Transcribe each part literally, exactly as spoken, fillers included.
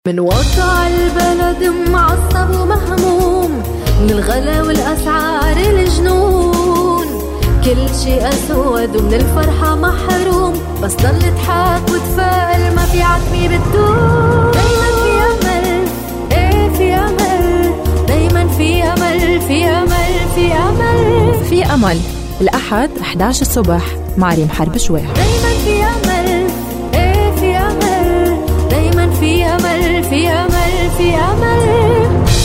من وضع البلد معصب ومهموم، من الغلا والأسعار الجنون، كل شيء أسود ومن الفرحة محروم، بس ضل تضحك وتفائل ما في عتمي بتدوم. دايما في أمل، ايه في أمل، دايما في أمل في أمل في أمل في أمل. الأحد إحدى عشر الصبح مع ريم حرب شوي. دايما في أمل، ايه في أمل، دايما في أمل في أمل في أمل.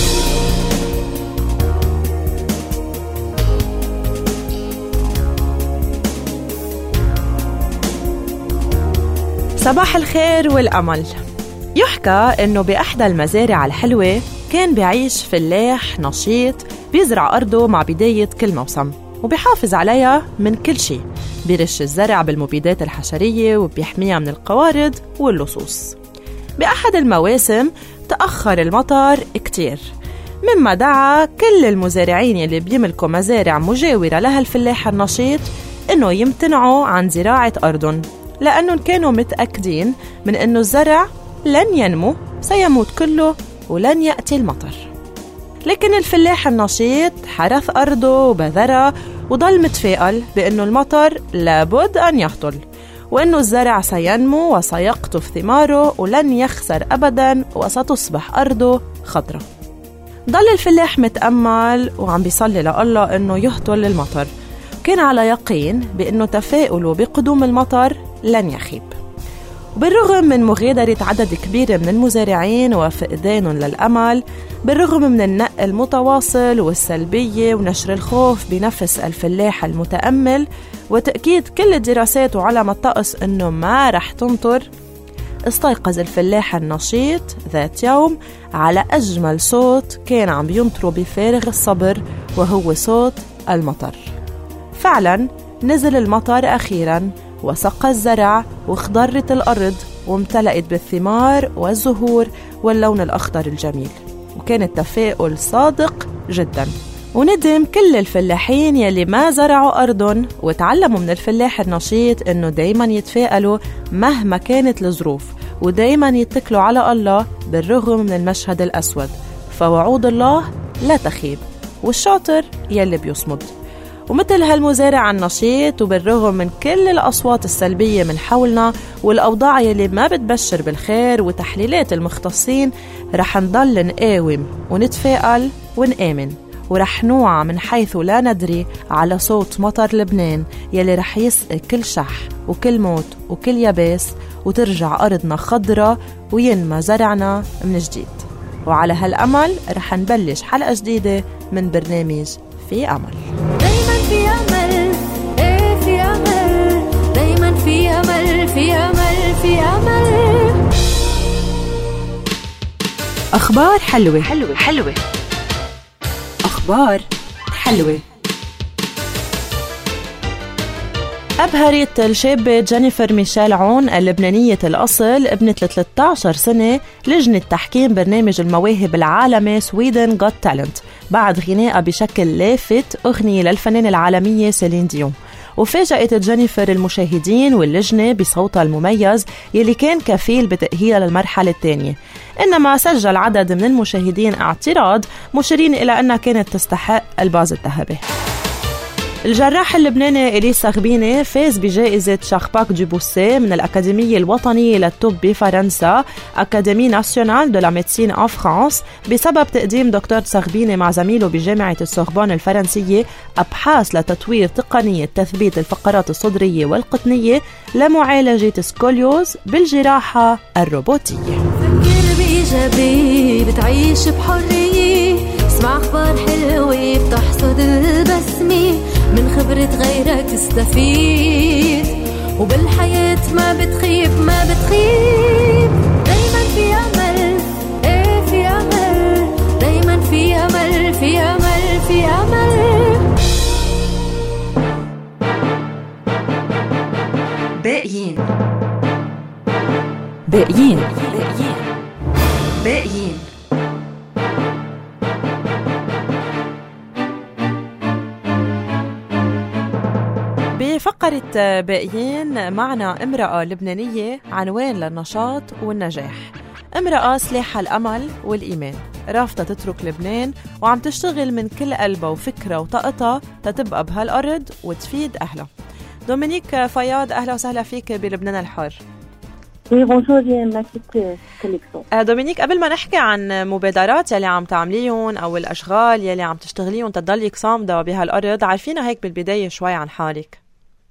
صباح الخير والأمل. يحكى إنه بأحدى المزارع الحلوة كان بيعيش فلاح نشيط بيزرع أرضه مع بداية كل موسم، وبيحافظ عليها من كل شيء، بيرش الزرع بالمبيدات الحشرية وبيحميها من القوارض واللصوص. بأحد المواسم تأخر المطر كتير، مما دعا كل المزارعين اللي بيملكوا مزارع مجاورة لها الفلاح النشيط إنه يمتنعوا عن زراعة أرضهم، لأنهم كانوا متأكدين من إنه الزرع لن ينمو، سيموت كله ولن يأتي المطر. لكن الفلاح النشيط حرث أرضه وبذرها وضل متفائل بأنه المطر لابد أن يهطل، وأنه الزرع سينمو وسيقطف ثماره ولن يخسر أبداً وستصبح أرضه خضرة. ضل الفلاح متأمل وعم بيصلي لله أنه يهطل المطر، كان على يقين بأنه تفاؤله بقدوم المطر لن يخيب. بالرغم من مغادرة عدد كبير من المزارعين وفقدانهم للأمل، بالرغم من النق المتواصل والسلبية ونشر الخوف بنفس الفلاح المتأمل وتأكيد كل الدراسات وعلم الطقس أنه ما رح تمطر، استيقظ الفلاح النشيط ذات يوم على أجمل صوت كان عم بينطره بفارغ الصبر، وهو صوت المطر. فعلا نزل المطر أخيرا وسقى الزرع واخضرت الأرض وامتلأت بالثمار والزهور واللون الأخضر الجميل، وكان التفاؤل صادق جدا. وندم كل الفلاحين يلي ما زرعوا أرضهم وتعلموا من الفلاح النشيط إنه دايما يتفائلوا مهما كانت الظروف، ودايما يتكلوا على الله بالرغم من المشهد الأسود، فوعود الله لا تخيب، والشاطر يلي بيصمد. ومثل هالمزارع النشيط وبالرغم من كل الأصوات السلبية من حولنا والأوضاع يلي ما بتبشر بالخير وتحليلات المختصين، رح نضل نقاوم ونتفائل ونآمن، ورح نوعى من حيث لا ندري على صوت مطر لبنان يلي رح يسقي كل شح وكل موت وكل يابس، وترجع أرضنا خضرة وينمى زرعنا من جديد. وعلى هالأمل رح نبلش حلقة جديدة من برنامج في أمل. في أمل، إيه في أمل، دايما في أمل في أمل في أمل. أخبار حلوة حلوة حلوة أخبار حلوة. أبهرت الشابة جينيفر ميشيل عون اللبنانية الأصل ابنة ثلاثة عشر سنة لجنة تحكيم برنامج المواهب العالمي سويدن غوت تالنت بعد غناء بشكل لافت أغنية للفنان العالمية سيلين ديون. وفاجأت جينيفر المشاهدين واللجنة بصوتها المميز يلي كان كفيل بتأهيلها للمرحلة الثانية، إنما سجل عدد من المشاهدين اعتراض مشيرين إلى أنها كانت تستحق الباز الذهبي. الجراح اللبناني إليس سغبيني فاز بجائزة شارباك دو بوسي من الأكاديمية الوطنية للطب بفرنسا أكاديمي ناسيونال دو لا ميديسين أن فرانس بسبب تقديم دكتور سغبيني مع زميله بجامعة السوربون الفرنسية أبحاث لتطوير تقنية تثبيت الفقرات الصدرية والقطنية لمعالجة سكوليوز بالجراحة الروبوتية. فكر بإيجابي بتعيش بحرية، اسمع أخبار حلوة بتحصد البسمة، من خبرة غيرك تستفيد، وبالحياة ما بتخيب ما بتخيب. دايما في أمل، ايه في أمل، دايما في أمل في أمل في أمل. باقيين باقيين باقيين بفقرة باقيين معنا امرأة لبنانية عنوان للنشاط والنجاح. امرأة سلاحها الأمل والإيمان، رافضة تترك لبنان وعم تشتغل من كل قلبها وفكرة وطاقتها تتبقى بهالأرض وتفيد أهلها. دومينيك فياض، أهلا وسهلا فيك بلبنان الحر. Oui, bonjour, merci collection. دومينيك، قبل ما نحكي عن مبادرات يلي عم تعمليهم أو الأشغال يلي عم تشتغليهم تضليك صامدة بهالأرض، عارفينا هيك بالبداية شوي عن حالك.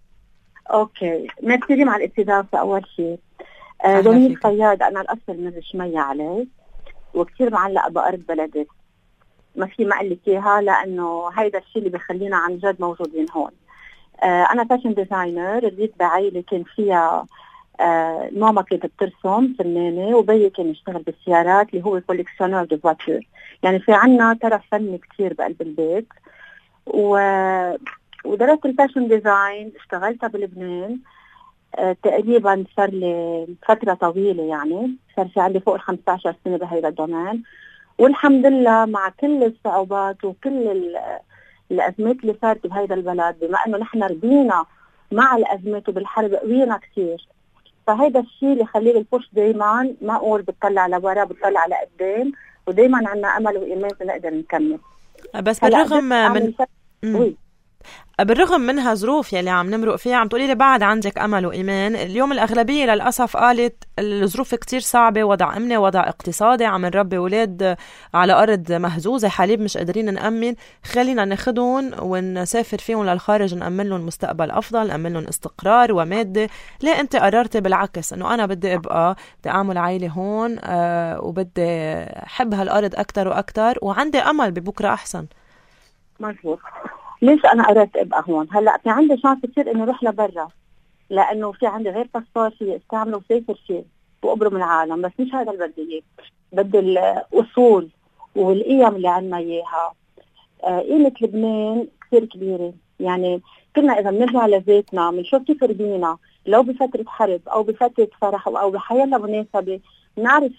أوكي، ميرسي مع الاستضافة. أول شيء دومينيك فياض، أنا الأصل من رشمية عليه وكتير معلقة بأرض بلدي، ما في ما قلت إياها لأنه هيدا الشيء اللي بيخلينا عن جد موجودين هون. أنا فاشن ديزاينر، رجيت بعائلة كان فيها آه، ماما كانت بترسم فنانة وبيي كان يشتغل بالسيارات اللي هو كوليكسيونر دي فواتور، يعني في عنا طرف فني كتير بقلب البيت. و... ودرست الفاشن ديزاين، اشتغلتها بلبنان آه، تقريبا صار لي فترة طويلة، يعني صار في عندي فوق ال خمسة عشر سنة بهذا الدومين. والحمد لله مع كل الصعوبات وكل ال... الأزمات اللي صارت بهذا البلد، بما أنه نحن ربينا مع الأزمات وبالحرب قوينا كتير، فهذا الشيء اللي يخليه البوش دايما ما اقول بتطلع لورا، بتطلع على قدام، ودايما عندنا امل وايمان نقدر نكمل. بس بالرغم من م. بالرغم منها ظروف يلي عم نمرق فيها، عم تقولي لي بعد عندك امل وايمان. اليوم الاغلبيه للاسف قالت الظروف كتير صعبه، وضع امني، وضع اقتصادي، عم نربي اولاد على ارض مهزوزه، حليب مش قادرين نامن، خلينا ناخذهم ونسافر فيهم للخارج، نامن لهم مستقبل افضل، نامن لهم استقرار وماده. ليه انت قررتي بالعكس انه انا بدي ابقى، بدي اعمل عائله هون أه وبدي احب هالارض اكثر واكثر وعندي امل ببكره احسن؟ مظبوط. ليش أنا قررت أبقى هون؟ هلأ في عندي شانس كتير إنه أروح لبرا، لأنه في عندي غير باسبور فيه استعمله وسافر فيه وأبرم العالم، بس مش هذا اللي بدي إياه. بدي الأصول والقيم اللي عنا إياها. آه قيمة لبنان كتير كبيرة، يعني كنا إذا بنرجع لذاتنا بنشوف كيف ربينا، لو بفترة حرب أو بفترة فرح أو بحياة مناسبة، نعرف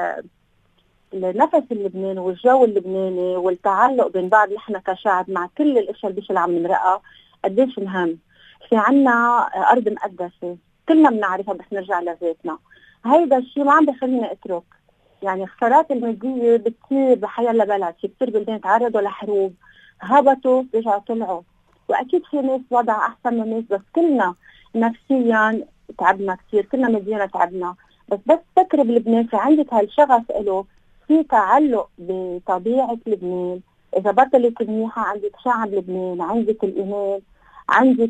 النفس اللبناني والجو اللبناني والتعلق بين بعض نحن كشعب مع كل الاشياء اللي اللي عم نمرقها قديش مهم. في عنا ارض مقدسه كلنا بنعرفها بس نرجع لذاتنا. هيدا الشيء ما عم بخلينا اترك، يعني خسارات الماديه بتصير بحياة بلد، في كثير بلدان تعرضوا لحروب، هبطوا رجعوا طلعوا، واكيد في ناس وضع احسن من ناس، بس كلنا نفسيا تعبنا كثير، كلنا ماديا تعبنا. بس بس فكر بلبنان في عندك هالشغف له، في تعلق بطبيعة لبنان. إذا بطلت منيحة عندك شعب لبنان، عندك الإيمان، عندك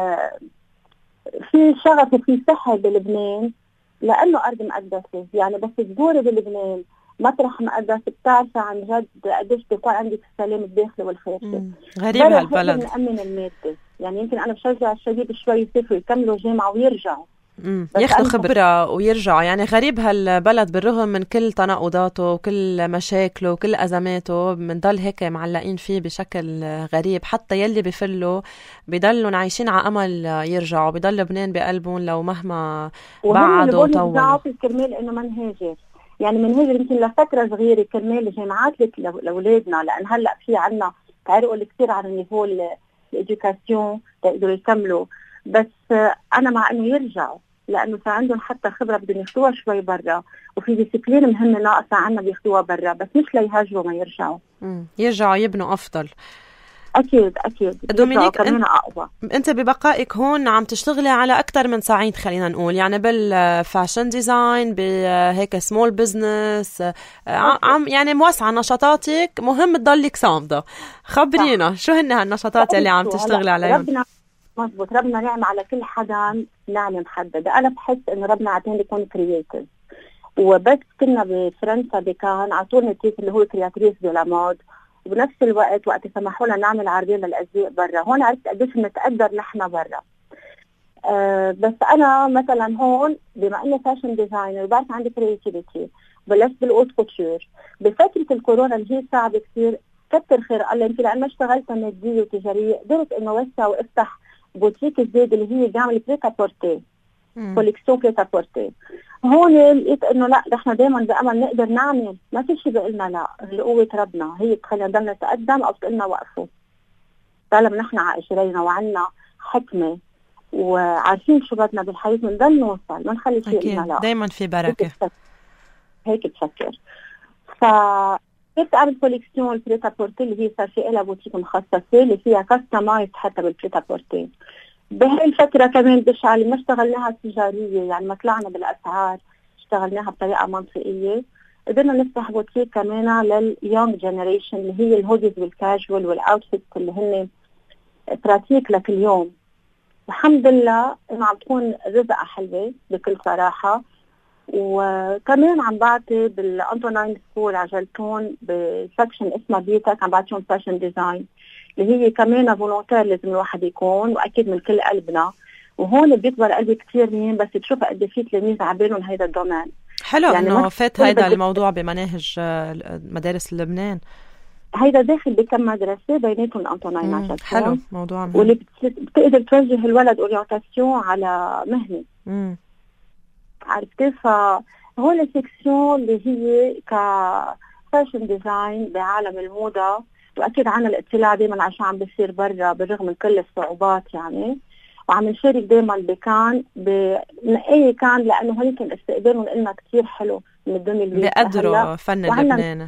في شغف وفي سحر بلبنان، لأنه أرض مقدسة. يعني بس تدوري بلبنان مطرح مقدس بتعرفي عن جد قديش بيكون عندك السلام الداخلي والخير. غريب هالبلد. نأمن المادة، يعني يمكن أنا بشجع الشباب شوي يسافروا يكملوا جامعة ويرجعوا، ياخدوا خبرة ويرجعوا. يعني غريب هالبلد بالرغم من كل تناقضاته وكل مشاكله وكل أزماته، بنضل هيك معلقين فيه بشكل غريب. حتى يلي بفلوا بيضلوا عايشين على أمل يرجعوا، بيضل لبنان بقلبهم لو مهما بعدوا طولوا. كرمال إنه منهاجر، يعني منهاجر يمكن لفترة صغيرة كرمال جامعات لأولادنا، لأن هلأ في عنا تعرقوا كثير على النيفو الإدوكاسيون تقدروا يكملوا. بس أنا مع إنه يرجعوا، لأنه صار عندهم حتى خبرة بدهم ياخدوها شوي برا، وفي ديسيبلين مهمة ناقصة عنا بياخدوها برا، بس مش ليهاجروا ما يرجعوا. مم. يرجعوا يبنوا أفضل. أكيد أكيد. دومينيك، أنت, أنت ببقائك هون عم تشتغلي على أكتر من صعيد، خلينا نقول، يعني بالفاشن ديزاين، بهيك سمول بزنس، عم يعني موسعة نشاطاتك، مهم تضلك صامدة. خبرينا شو هن هالنشاطات اللي عم تشتغلي عليهم؟ مظبوط. ربنا نعم على كل حدا نعمة محددة. أنا بحس إنه ربنا عطاني يكون كرياتيف، وبس كنا بفرنسا بكان عطونا تيت اللي هو كرياتريس بلامود، وبنفس الوقت وقت سمحوا لنا نعمل عرضين للأزياء برا. هون عرفت قديش بنتقدر نحن برا. أه بس أنا مثلا هون بما إني فاشن ديزاينر بعرف عندي كرياتيفيتي، بلشت بالأوت كوتشور بفترة الكورونا اللي هي صعبة كثير. كتر خير الله، يمكن لأن ما اشتغلت مادية وتجارية قدرت إنه وسع وافتح بوتيك الزيد اللي هي بيعمل بريكا بورتي، كوليكسيون بريكا بورتي. هون لقيت انه لا، نحن دائما بأمل نقدر نعمل، ما في شيء بقلنا لا، قوة ربنا هي بتخلينا نضلنا نتقدم او بتقلنا وقفوا. طالما نحن على اجرينا وعنا حكمة وعارفين شو بدنا بالحياة بنضل نوصل، ما نخلي شيء قلنا لا. دائما في بركة. هيك بفكر. ف كنت أعمل كوليكسيون البريتا بورتي اللي هي صار في لها بوتيك مخصصة اللي فيها كاستمايز حتى بالبريتا بورتي. بهاي الفترة كمان بشعل ما اشتغلناها تجارية، يعني ما طلعنا بالأسعار، اشتغلناها بطريقة منطقية. قدرنا نفتح بوتيك كمان لليونج جنريشن اللي هي الهوديز والكاجوال والاوتفيت اللي هن براتيك لكل يوم. الحمد لله انه عم تكون رزقة حلوة بكل صراحة. وكمان عم بعطي بالانتوناين سكول عجلتون بسكشن اسمها بيتك، عم بعطيهم فاشن ديزاين اللي هي كمان فولونتير لازم الواحد يكون، واكيد من كل قلبنا. وهون بيكبر قلبي كثير مين بس تشوف قد في تلاميذ عبالهم هيدا الدومين. حلو يعني انه فات هيدا الموضوع بمناهج مدارس لبنان. هيدا داخل بكم مدرسة بيناتهم الانتوناين عجلتون. حلو موضوع مهم. واللي بتقدر توجه الولد اورينتاسيون على مهنة. امم عرفتي؟ فهون السكسيون اللي هي كفاشن ديزاين بعالم الموضة، واكيد عنا الاطلاع دائما عشان عم بيصير برا بالرغم من كل الصعوبات يعني. وعم نشارك دائما بكان بنقاية كان لانه هيك استقبالهم لنا كثير حلو من الدنيا اللي بيقدروا فن اللبناني.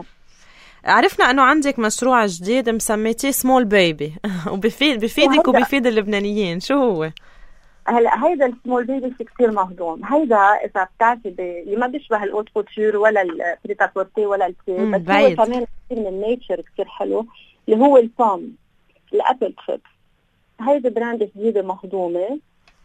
عرفنا انه عندك مشروع جديد مسميتيه سمول بيبي وبفيد بفيدك وبفيد اللبنانيين، شو هو؟ هلا هيدا السمول بيبي كثير مهضوم. هيدا اذا بتعرفي اللي ما بيشبه الاوت كوتور ولا البريتا بورتي ولا الكي، بس هو كمان من النيتشر كثير حلو اللي هو البوم الابل تشيبس. هيدا براند جديده مهضومه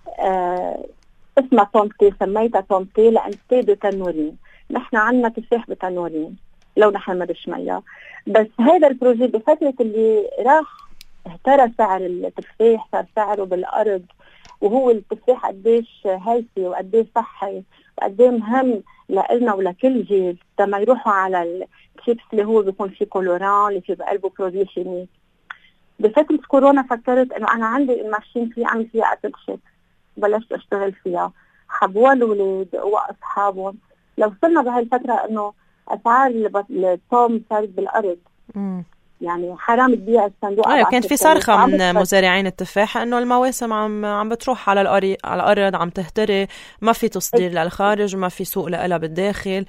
آه اسمها تومتي، سميتها تومتي لان تيدو تنورين. نحن عنا تفاح بتنورين لو نحن ما بشميها. بس هذا البروجي بفتره اللي راح اهترى سعر التفاح، صار سعره بالارض، وهو التفاح قديش هيلثي وقديش صحي وقديش مهم لنا ولكل جيل لما يروحوا على الشيبس اللي هو بيكون فيه كولوران اللي فيه بقلبه برودوي شيميك. بفترة كورونا فكرت انه انا عندي الماشين فيه اعمل فيها ابل شيبس، بلشت اشتغل فيها. حبوها الاولاد واصحابهم. لو وصلنا بهاي الفترة انه اسعار الطعم صارت بالارض. امم يعني حرام تبيع الصندوق. ايوه كان في صرخه من مزارعين التفاح انه المواسم عم عم بتروح على الارض على الارض عم تهتري، ما في تصدير للخارج وما في سوق لها بالداخل.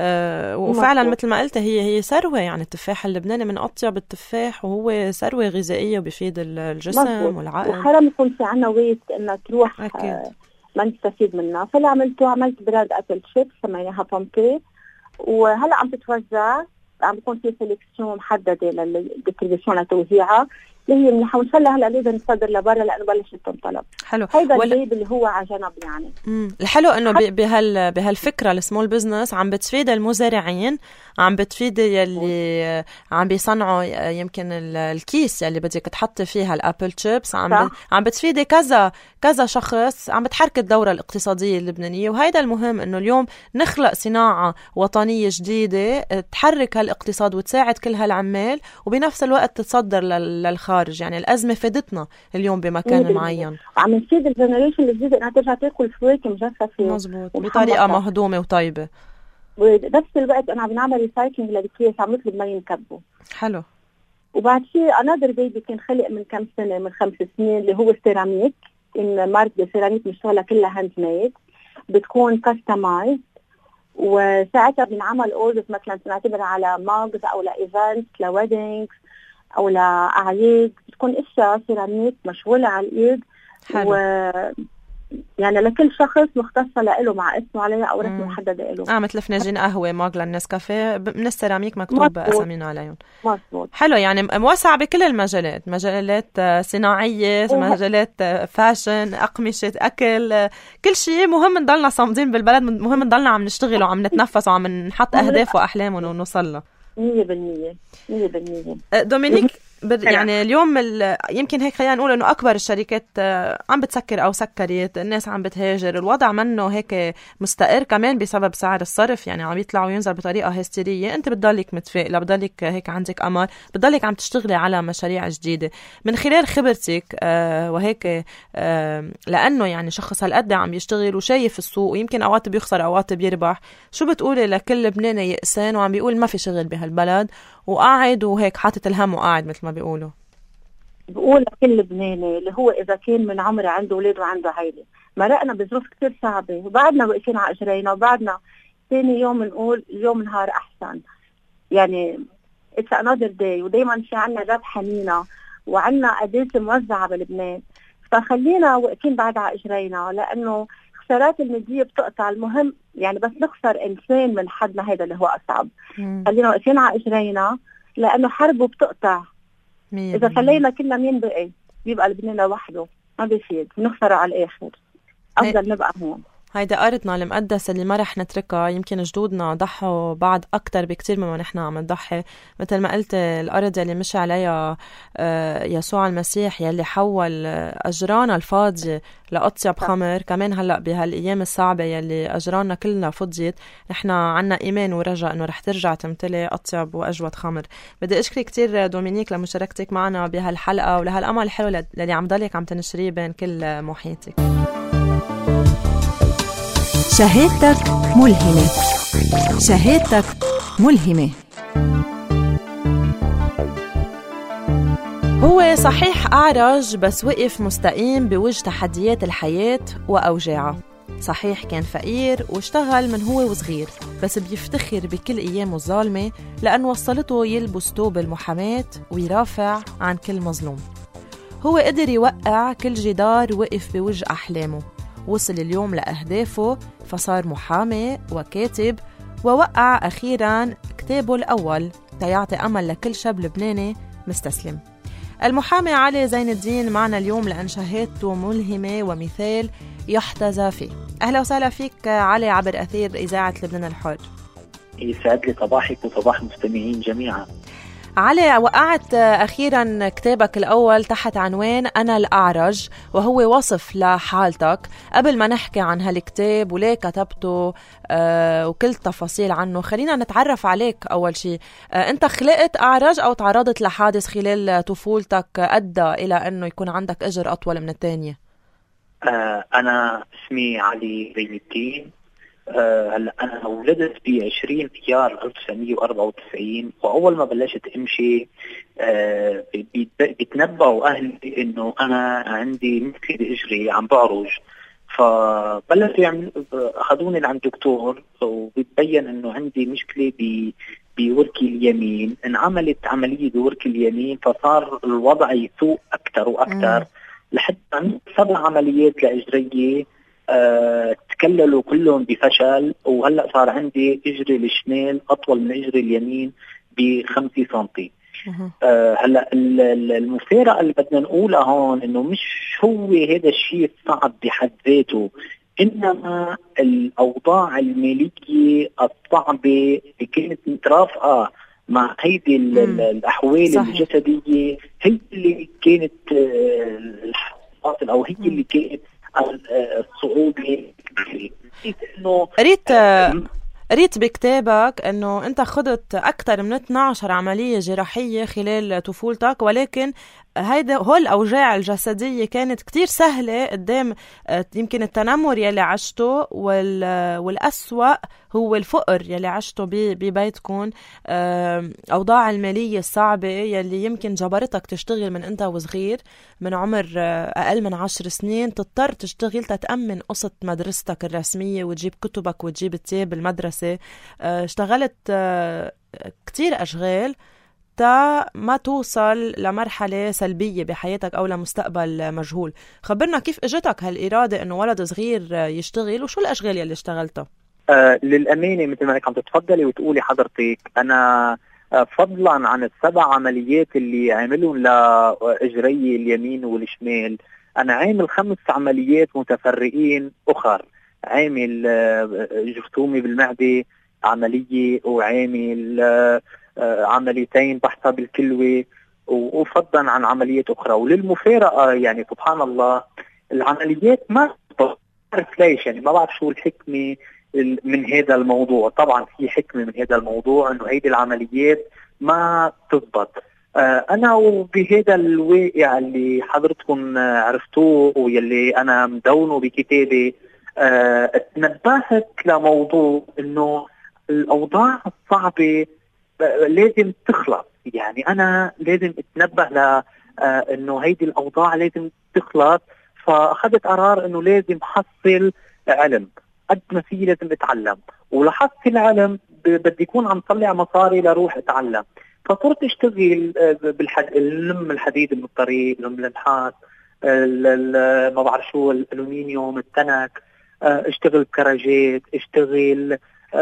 آه وفعلا مثل ما قلت هي هي ثروه، يعني التفاح اللبناني من اطيب التفاح وهو ثروه غذائيه وبيفيد الجسم والعقل. وحرام يكون في عنا ويست انها تروح آه ما نستفيد منها. فاللي عملته عملت براند ابل شيبس سميناها بومبي، وهلا عم تتوزع، عم بيكون في سيلكسيون محدده للديستريبيوشن لتوزيعها اللي هي منيحه. وان شاء الله هلا نقدر نصدر لبرا لانه بلشت تنطلب. حلو. هيدا ولا... الليب اللي هو على جنب يعني. امم الحلو انه حت... بهال بهالفكره السمول بزنس عم بتفيد المزارعين، عم بتفيد يلي عم بيصنعوا يمكن الكيس يلي بدك تحطي فيها الابل شيبس، عم ب... عم بتفيدي كذا كذا شخص، عم بتحرك الدوره الاقتصاديه اللبنانيه. وهيدا المهم انه اليوم نخلق صناعه وطنيه جديده تحرك هالاقتصاد وتساعد كل هالعمال وبنفس الوقت تتصدر لل... للخارج. يعني الازمه فادتنا اليوم بمكان معين. عم نفيد الجنريشن الجديده انها ترجع تاكل فواكه مجففه مظبوط بطريقه مهضومه وطيبه. وبنفس الوقت انا عم نعمل ريسايكلينج للكيس، عم نطلب ما ينكبوا. حلو. وبعد شيء انذر بيبي كان خلق من كم سنه، من خمس سنين، اللي هو السيراميك. ان ماركه سيراميك مشتغله كلها هاند ميد، بتكون كاستمايز. وساعتها بنعمل اوردرز مثلا نعتبر على ماجز او لايفنت لويدنجز او لاعياد، بتكون اشياء سيراميك مشغوله على الايد. حلو. و يعني لكل شخص مختصة له مع اسمه عليها أو رسمه محددة له. اه مثل فناجين قهوة ماج للنسكافيه من السيراميك مكتوب أسامينا عليهم. مظبوط. حلو. يعني موسع بكل المجالات، مجالات صناعية، مجالات فاشن، أقمشة، أكل، كل شيء. مهم نضلنا صامدين بالبلد، مهم نضلنا عم نشتغل وعم نتنفس وعم نحط أهداف وأحلام ونوصل لها. مية بالمية مية بالمية. دومينيك بد يعني اليوم يمكن هيك خلينا نقول انه اكبر الشركات عم بتسكر او سكرت، الناس عم بتهاجر، الوضع منه هيك مستقر كمان بسبب سعر الصرف. يعني عم يطلع وينزل بطريقه هستيريه. انت بتضلك متفائله، بتضلك هيك عندك امل، بتضلك عم تشتغلي على مشاريع جديده من خلال خبرتك آه وهيك آه لانه يعني شخص هالقد عم يشتغل وشايف السوق ويمكن اوقات بيخسر اوقات بيربح. شو بتقولي لكل لبناني يأسان وعم بيقول ما في شغل بهالبلد وقاعد وهيك حاطط الهم وقاعد مثل ما بيقولوا؟ بقول لكل لبناني اللي هو إذا كان من عمره عنده أولاد وعنده عائلة، مرقنا بظروف كتير صعبة وبعدنا واقفين على إجرينا وبعدنا ثاني يوم نقول اليوم نهار أحسن. يعني it's another day. ودايما في عنا جاب حنينة وعنا أداة موزعة بلبنان، فخلينا واقفين بعد على إجرينا، لأنه خسارات المادية بتقطع. المهم يعني بس نخسر إنسان من حدنا هذا اللي هو أصعب. مم. خلينا واقفين على إجرينا لأنه حربه بتقطع. مم. إذا خلينا كلنا مين بقي بيبقى لبنان لوحده ما بيفيد، بنخسره على الآخر. أفضل نبقى هون. هيدا أرضنا المقدسة اللي ما رح نتركها. يمكن جدودنا ضحوا بعد أكتر بكتير مما نحن عم نضحي. مثل ما قلت الأرض اللي مشي عليها يسوع المسيح، يلي حول أجرانا الفاضية لأطيب خمر. كمان هلأ بهالأيام الصعبة يلي أجرانا كلنا فضيت، نحن عنا إيمان ورجاء أنه رح ترجع تمتلي أطيب وأجود خمر. بدي أشكرك كتير دومينيك لمشاركتك معنا بهالحلقة ولهالأمل الحلو اللي عم ضلك عم تنشريه بين كل محيطك. شهادتك ملهمة. شهادتك ملهمة. هو صحيح أعرج بس وقف مستقيم بوجه تحديات الحياة وأوجاعها. صحيح كان فقير واشتغل من هو وصغير، بس بيفتخر بكل أيامه الظالمة لأنه وصلته يلبس توب المحاماة ويرافع عن كل مظلوم. هو قدر يوقع كل جدار وقف بوجه أحلامه. وصل اليوم لأهدافه فصار محامي وكاتب، ووقع أخيراً كتابه الأول تيعطي أمل لكل شاب لبناني مستسلم. المحامي علي زين الدين معنا اليوم لأن شهادته ملهمة ومثال يحتذى فيه. أهلا وسهلا فيك علي عبر أثير إذاعة لبنان الحر. يسعد لي صباحك وصباح المستمعين جميعاً. علي، وقعت أخيراً كتابك الأول تحت عنوان أنا الأعرج، وهو وصف لحالتك. قبل ما نحكي عن هالكتاب وليه كتبته آه وكل تفاصيل عنه، خلينا نتعرف عليك أول شيء. آه أنت خلقت أعرج أو تعرضت لحادث خلال طفولتك أدى إلى أنه يكون عندك أجر أطول من الثانية؟ آه أنا اسمي علي زين الدين. آه هلا أنا ولدت بعشرين أيار ألف وتسعمية وأربعة وتسعين، وأول ما بلشت أمشي آه بيتنبأوا أهلي إنه أنا عندي مشكلة بإجري عم بعرج، فبلشوا يعمل أخذوني لعند دكتور وبيتبين إنه عندي مشكلة ب بوركي اليمين. انعملت عملية بوركي اليمين فصار الوضع يسوء أكتر وأكتر لحد ما سبع عمليات لإجرية أه تكللوا كلهم بفشل، وهلأ صار عندي إجري الشمال أطول من إجري اليمين بخمسة سنتي. أه هلأ المفارقة اللي بدنا نقولها هون إنه مش هو هذا الشيء صعب بحد ذاته، إنما الأوضاع المالية الصعبة اللي كانت مترافقة مع هيدي الأحوال صحيح. الجسدية هي اللي كانت الحاصل أو هي اللي كانت الصعوبة. ريت قريت بكتابك أنه أنت خضت أكثر من اثنتي عشرة عملية جراحية خلال طفولتك، ولكن هيدا هول الأوجاع الجسدية كانت كتير سهلة قدام يمكن التنمر يلي عشته، والأسوأ هو الفقر يلي عشته ببيتكم، أوضاع المالية الصعبة يلي يمكن جبرتك تشتغل من أنت وصغير من عمر أقل من عشر سنين، تضطر تشتغل تتأمن قسط مدرستك الرسمية وتجيب كتبك وتجيب التياب المدرسة. اشتغلت كتير أشغال تا ما توصل لمرحلة سلبية بحياتك أو لمستقبل مجهول. خبرنا كيف اجتك هالإرادة إنه ولد صغير يشتغل، وشو الأشغال يلي اشتغلتها؟ آه للأمانة مثل ما عم تتفضلي وتقولي حضرتك، أنا آه فضلا عن السبع عمليات اللي عملهم لإجري اليمين والشمال، أنا عامل خمس عمليات متفرقين أخر. عامل آه جرثومي بالمعدة عملية، وعامل آه عمليتين بحثها بالكلوة، وفضلا عن عمليات أخرى. وللمفارقة يعني سبحان الله العمليات ما بعرف ليش، يعني ما بعرف شو الحكمة من هذا الموضوع. طبعا في حكمة من هذا الموضوع إنه هيدي العمليات ما تضبط. أنا وبهذا الواقع اللي حضرتكم عرفتوه ويلي أنا مدونه بكتابي اتنبهت لموضوع إنه الأوضاع الصعبة لازم تخلص. يعني أنا لازم اتنبه ل إنه هيدي الأوضاع لازم تخلص، فأخذت قرار إنه لازم حصل علم. قد ما في لازم اتعلم، ولاحظت في العالم بدي يكون عم طلع مصاري لروح اتعلم، فصرت اشتغل بالحد لم الحديد من الطريق، لم النحاس، ما بعرف شو، الالومنيوم، التنك، اشتغل كراجات، اشتغل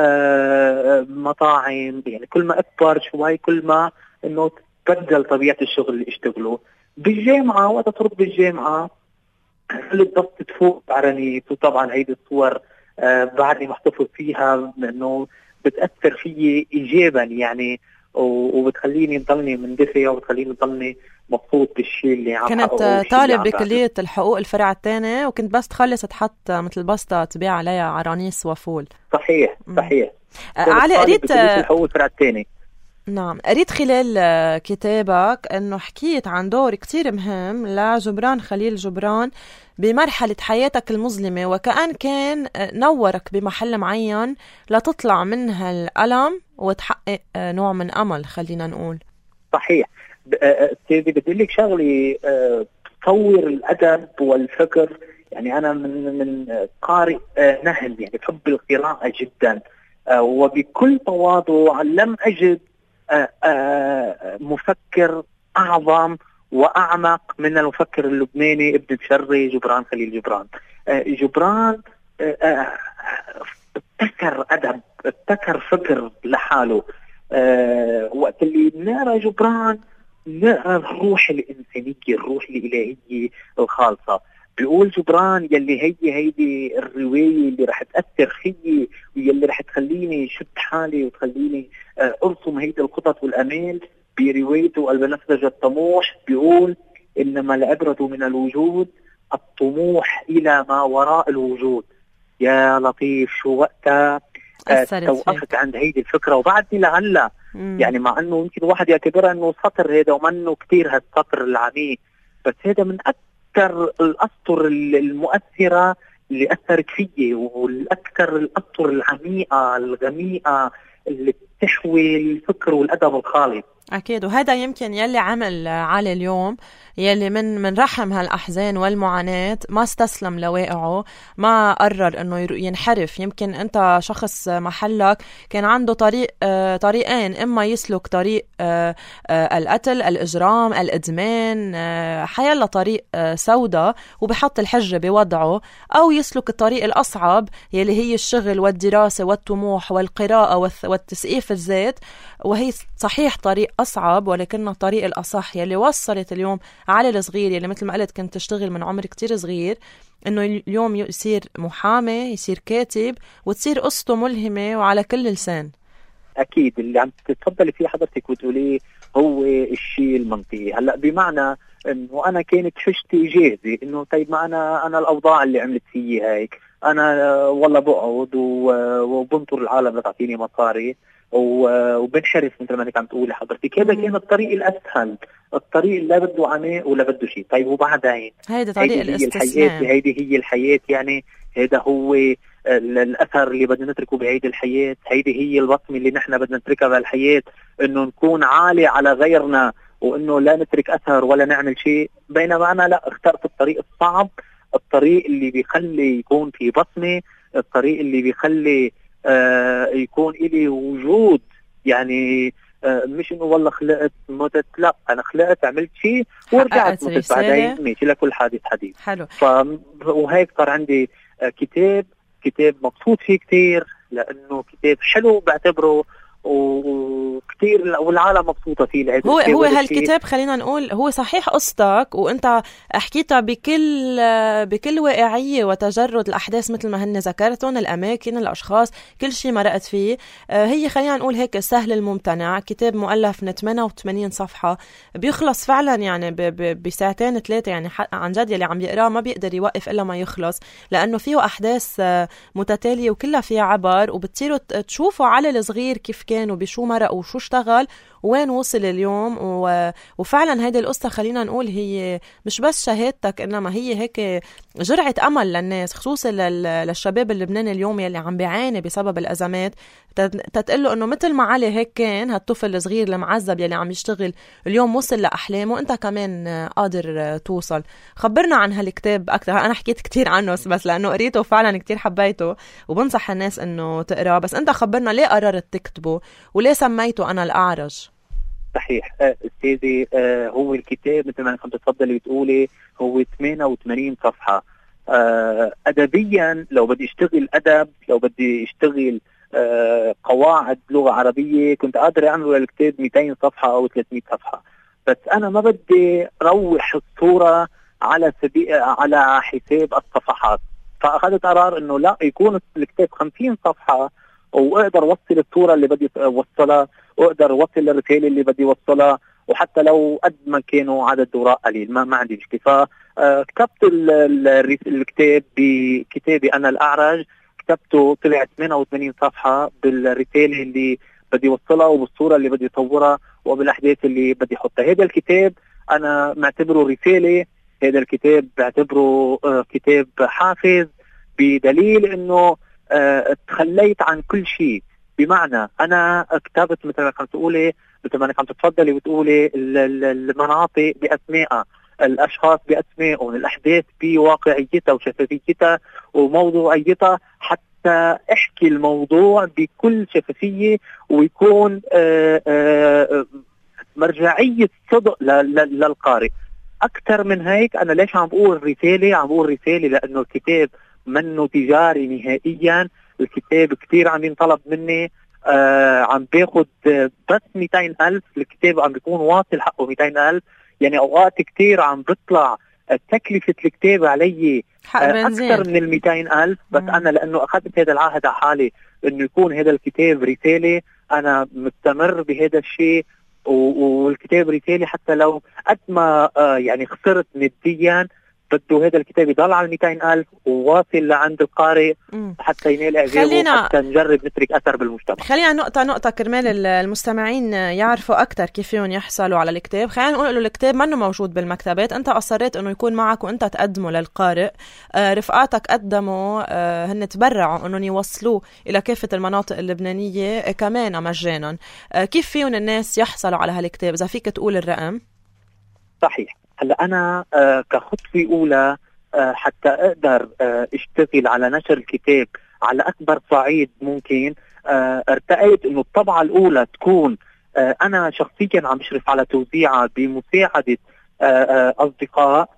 مطاعم. يعني كل ما اكبر شوي كل ما انه تبدل طبيعه الشغل اللي اشتغله. بالجامعه وقت صرت بالجامعه قلت بس تفوق بعرانيت، وطبعا هيدي الصور بعدني محتفظ فيها انه بتاثر فيي ايجابا يعني، وبتخليني نضلني مندفع وبتخليني نضلني مبسوط بالشيء اللي عم كنت طالب بكلية الحقوق الفرع الثاني، وكنت بس تخلص تحط مثل بسطة تبيع عليها عرانيس وفول. صحيح صحيح. علي قريت الحقوق الفرع الثاني. نعم، قريت خلال كتابك انه حكيت عن دور كتير مهم لجبران خليل جبران بمرحلة حياتك المظلمة، وكأن كان نورك بمحل معين لتطلع من هالألم وتحقق نوع من أمل، خلينا نقول. صحيح. سيدي بدي لك شغلي، تصور الأدب والفكر. يعني أنا من من قارئ نهل، يعني بحب القراءة جدا، وبكل تواضع لم أجد مفكر أعظم وأعمق من المفكر اللبناني ابن بشري جبران خليل جبران. جبران ابتكر أدب، ابتكر فكر لحاله. وقت اللي نرى جبران نرى الروح الإنسانية، الروح الإلهية الخالصة. بيقول جبران يلي هي هيدي الرواية اللي رح تأثر فيي ويلي رح تخليني شد حالي وتخليني أرسم هيدي الخطط والأمال. بروايته البنفسج الطموح بيقول إنما العبرة من الوجود الطموح إلى ما وراء الوجود. يا لطيف شو وقتها توقفت عند هيدي الفكرة، وبعدني لهلا يعني مع أنه يمكن الواحد يعتبرها أنه سطر هذا وما أنه كتير هالسطر العميق، بس هذا من أكثر الأسطر المؤثرة اللي أثرت فيي، والأكثر الأسطر العميقة الغميقة اللي بتحوي الفكر والأدب الخالص. أكيد، وهذا يمكن يلي عمل علي اليوم، يلي من من رحم هالأحزان والمعاناة ما استسلم لواقعه، ما قرر إنه ينحرف. يمكن أنت شخص محلك كان عنده طريق آه طريقين، إما يسلك طريق آه آه القتل، الإجرام، الإدمان، آه حيلا طريق آه سوداء وبحط الحجة بوضعه، أو يسلك الطريق الأصعب يلي هي الشغل والدراسة والطموح والقراءة والتسقيف الذات. وهي صحيح طريق أصعب، ولكنه الطريق الأصح يلي وصلت اليوم علي الصغير يلي مثل ما قلت كنت تشتغل من عمر كتير صغير، إنه اليوم يصير محامي، يصير كاتب، وتصير قصته ملهمة وعلى كل لسان. أكيد اللي عم تتفضلي فيه حضرتك وتقوليه هو الشيء المنطقي. هلأ بمعنى إنه أنا كانت فشتي جاهزة، إنه طيب ما أنا أنا الأوضاع اللي عملت فيي هيك، أنا والله بقعد وبنطر العالم لتعطيني مصاري وبنحرف مثل ما انك عم تقولي حضرتك. هذا كان الطريق الاسهل، الطريق اللي بده عناء ولا بده شيء. طيب وبعدين هيدا طريق الاستسلام، هيدي هي الحياه. يعني هذا هو الاثر اللي بدنا نتركه بهيدي الحياه، هيدي هي البصمه اللي نحن بدنا نتركها بهالحياه، انه نكون عالي على غيرنا وانه لا نترك اثر ولا نعمل شيء. بينما انا لا، اخترت الطريق الصعب، الطريق اللي بيخلي يكون في بصمه، الطريق اللي بيخلي آه يكون إلي وجود. يعني آه مش إنه والله خلقت متت، لا أنا خلقت عملت شيء ورجعت متت بعدين، ماشي لكل حادث حديث. حلو. ف وهيك صار عندي آه كتاب كتاب مبسوط فيه كتير، لأنه كتاب حلو بعتبره وكتير والعالم مبسوطة فيه. هو هو هالكتاب خلينا نقول هو صحيح قصتك، وانت حكيتها بكل بكل واقعية وتجرد الأحداث مثل ما هن ذكرتهم، الأماكن، الأشخاص، كل شيء مرقت فيه. هي خلينا نقول هيك سهل الممتنع، كتاب مؤلف من ثمانية وثمانين صفحة، بيخلص فعلا يعني بساعتين ثلاثة. يعني عن جد يلي عم يقراه ما بيقدر يوقف إلا ما يخلص، لأنه فيه أحداث متتالية وكلها فيها عبر، وبتصيروا تشوفوا على الصغير كيف كان وبشو مرق وشو اشتغل وين وصل اليوم. و... وفعلا هيدي القصة خلينا نقول هي مش بس شهادتك، إنما هي هيك جرعة أمل للناس، خصوصا لل... للشباب اللبناني اليوم يلي عم بيعاني بسبب الأزمات، تتقله إنه مثل ما علي هيك كان هالطفل الصغير المعذب يلي عم يشتغل اليوم وصل لأحلامه، أنت كمان قادر توصل. خبرنا عن هالكتاب أكثر. أنا حكيت كتير عنه بس لأنه قريته فعلا كتير حبيته وبنصح الناس إنه تقرأ، بس أنت خبرنا ليه قررت تكتبه وليه سميته أنا الأعرج. صحيح استاذي، آه هو الكتاب مثل ما كنت تفضلي بتقولي هو ثمانية وثمانين صفحة. آه أدبيا لو بدي اشتغل أدب، لو بدي اشتغل آه قواعد لغة عربية، كنت قادر أعمل الكتاب مئتين صفحة أو ثلاثمئة صفحة، بس أنا ما بدي روح الصورة على سبيل على حساب الصفحات، فأخذت قرار إنه لا، يكون الكتاب خمسين صفحة وأقدر وصل الصورة اللي بدي وصلها، وأقدر وصل الرسالة اللي بدي وصلها، وحتى لو قد ما كانوا عدد وراء قليل ما, ما عندي مشكلة. فكتبت الكتاب بكتابي أنا الأعرج، كتبته طلع ثمانية وثمانين صفحة بالرسالة اللي بدي وصلها وبالصورة اللي بدي صورها وبالأحداث اللي بدي حطها. هذا الكتاب أنا معتبره رسالة، هذا الكتاب بعتبره كتاب حافز، بدليل إنه تخليت عن كل شيء. بمعنى أنا كتبت مثل ما كنت تقولي، مثل ما كنت تفضلي وتقولي المناطق بأسمائها، الأشخاص بأسمائهم، الأحداث بواقعيتها وشفافيتها وموضوعيتها، حتى احكي الموضوع بكل شفافية ويكون آآ آآ مرجعية صدق للقارئ. أكثر من هيك أنا ليش عم بقول رسالة؟ عم بقول رسالة لأنه الكتاب منه تجاري نهائيا. الكتاب كتير عم ينطلب مني، آه عم باخد بس مئتين ألف، الكتاب عم بيكون واصل حقه مئتين ألف، يعني أوقات كتير عم بطلع تكلفة الكتاب علي آه أكثر من المئتين ألف، بس مم. أنا لأنه أخذت هذا العهد على حالي إنه يكون هذا الكتاب رسالة، أنا مستمر بهذا الشيء، والكتاب رسالة حتى لو قد ما آه يعني خسرت ماديا، بده هذا الكتاب يضل على مئتين ألف وواصل لعند القارئ حتى ينال إعجابه، حتى نجرب نترك أثر بالمجتمع. خلينا نقطة نقطة كرمال المستمعين يعرفوا أكتر كيف فيهم يحصلوا على الكتاب. خلينا نقول له الكتاب منه موجود بالمكتبات، أنت أصريت أنه يكون معك وأنت تقدمه للقارئ. آه رفقاتك قدموا آه هن تبرعوا أنهم يوصلوه إلى كافة المناطق اللبنانية آه كمان مجانا. آه كيف فيهم الناس يحصلوا على هالكتاب؟ إذا فيك تقول الرقم. صحيح. هلا أنا آه كخطوة أولى آه حتى أقدر آه اشتغل على نشر الكتاب على أكبر صعيد ممكن، آه ارتأيت إنه الطبعة الأولى تكون آه أنا شخصيا عم بشرف على توزيعها بمساعدة آه آه أصدقاء.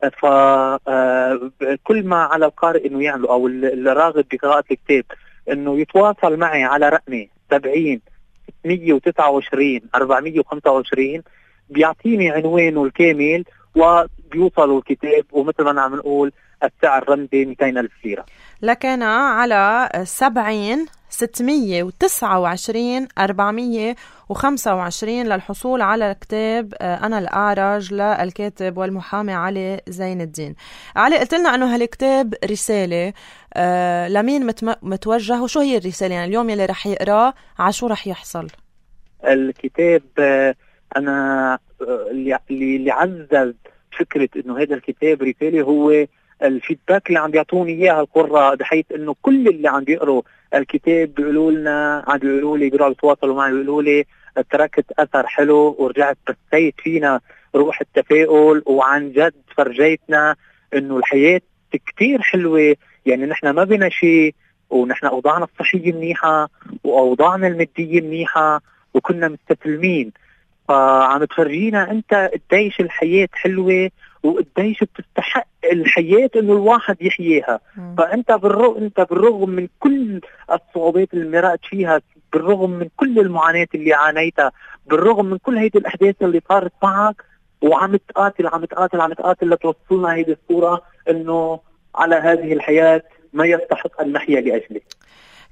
فكل ما على القارئ إنه يعمل أو الراغب بقراءة الكتاب إنه يتواصل معي على رقمي سبعين ستمية وتسعة وعشرين أربعمية وخمسة وعشرين، بيعطيني عنوانه الكامل وبيوصلوا الكتاب، ومثل ما عم نقول السعر رمزي مئتين ألف ليرة. لكن على سبعين ستمية وتسعة وعشرين أربعمية وخمسة وعشرين للحصول على كتاب أنا الأعرج للكاتب والمحامي علي زين الدين. علي، قلت لنا أنه هالكتاب رسالة، آه لمين متوجه وشو هي الرسالة؟ يعني اليوم يلي رح يقرأ عشو رح يحصل؟ الكتاب آه أنا اللي اللي عزز فكرة إنه هذا الكتاب رسالة هو الفيدباك اللي عم بيعطوني إياها القراء، بحيث إنه كل اللي عم بيقروا الكتاب بيقولوا لنا، عم بيقولوا لي، بيقولوا يتواصلوا معي بيقولوا لي تركت أثر حلو ورجعت بثيت فينا روح التفاؤل، وعن جد فرجيتنا إنه الحياة كتير حلوة، يعني نحن ما بينا شيء، ونحن أوضاعنا الصحية منيحة وأوضاعنا المادية منيحة وكنا مستسلمين. فعم تفرجينا انت قديش الحياة حلوة وقديش بتستحق الحياة انه الواحد يحييها. فانت بالرغم انت بالرغم من كل الصعوبات اللي مرقت فيها، بالرغم من كل المعاناة اللي عانيتها، بالرغم من كل هيدي الاحداث اللي صارت معك، وعم تقاتل عم تقاتل عم تقاتل لتوصلنا هيدي الصورة انه على هذه الحياة ما يستحق ان نحيا لاجله.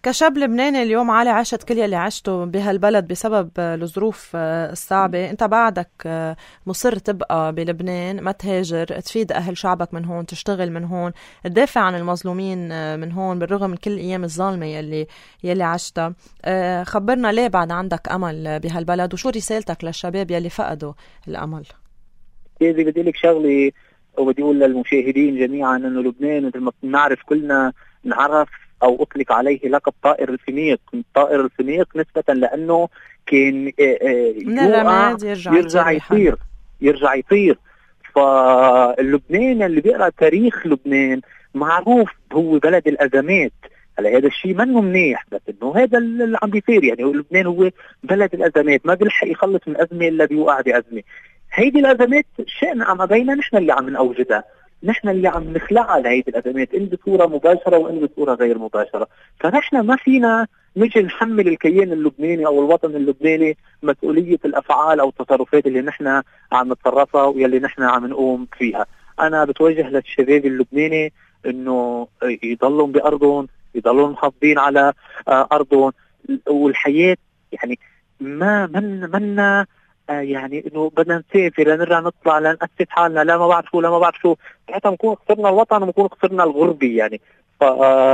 كشاب لبناني اليوم علي عشت كل يلي عشته بهالبلد بسبب الظروف الصعبة، انت بعدك مصر تبقى بلبنان، ما تهاجر، تفيد اهل شعبك من هون، تشتغل من هون، تدافع عن المظلومين من هون بالرغم من كل الايام الظالمة يلي يلي عشتها. خبرنا ليه بعد عندك امل بهالبلد، وشو رسالتك للشباب يلي فقدوا الامل؟ إذا بدي لك شغلي وبدي أقول للمشاهدين جميعا أنه لبنان مثل ما بنعرف كلنا نعرف أو أطلق عليه لقب طائر الفينيق. طائر الفينيق نسبة لأنه كان يوقع يرجع, يرجع يطير يرجع يطير فاللبنان اللي بيقرأ تاريخ لبنان معروف هو بلد الأزمات. هلا هذا الشيء منه منيح، بس انه هذا اللي عم بيصير. يعني لبنان هو بلد الأزمات، ما بيلحق يخلص من أزمة إلا بيوقع بأزمة. هيدي الأزمات شأن ما بينا نحن اللي عم نوجدها، نحن اللي عم نخلقها لهيدي الأزمات، إن بصورة مباشرة وإن بصورة غير مباشرة. فنحن ما فينا نجي نحمل الكيان اللبناني أو الوطن اللبناني مسؤولية الأفعال أو التصرفات اللي نحن عم نتصرفها واللي نحن عم نقوم فيها. أنا بتوجه للشباب اللبناني إنه يضلوا بأرضهم، يضلوا محافظين على أرضهم، والحياة يعني ما من منا يعني انه بدنا نسافر لنرجع نطلع لنأسس حالنا، لا ما بعرف شو لا ما بعرف شو حتى نكون خسرنا الوطن ونكون خسرنا الغربي. يعني ف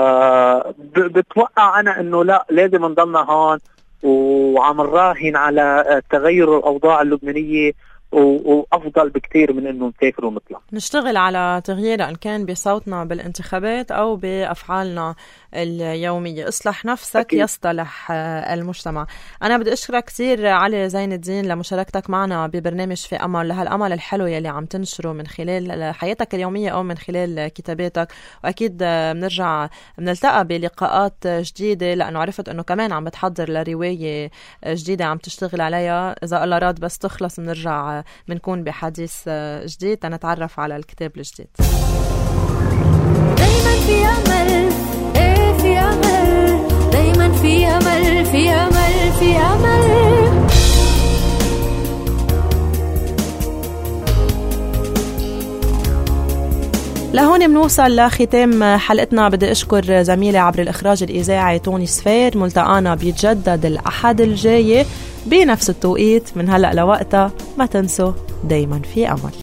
بتوقع انا انه لا، لازم نضلنا هون وعم نراهن على تغير الاوضاع اللبنانيه وافضل بكتير من انه نسافر ونطلع. نشتغل على تغيير ان كان بصوتنا بالانتخابات او بافعالنا اليوميه. اصلح نفسك أكيد. يصطلح المجتمع. انا بدي اشكرك كثير علي زين الدين لمشاركتك معنا ببرنامج في امل، لهالامل الحلو يلي عم تنشره من خلال حياتك اليوميه او من خلال كتاباتك. واكيد بنرجع بنلتقى بلقاءات جديده، لانه عرفت انه كمان عم بتحضر لروايه جديده عم تشتغل عليها. اذا الله راد بس تخلص بنرجع بنكون بحديث جديد تنتعرف على الكتاب الجديد. دايما في أمل، ايه في أمل، دايما في أمل في أمل في أمل. لهون منوصل لختام حلقتنا. بدي أشكر زميلي عبر الإخراج الإذاعي توني سفير. ملتقانا بيتجدد الأحد الجاي بنفس التوقيت من هلأ لوقتها. ما تنسوا دايما في أمل.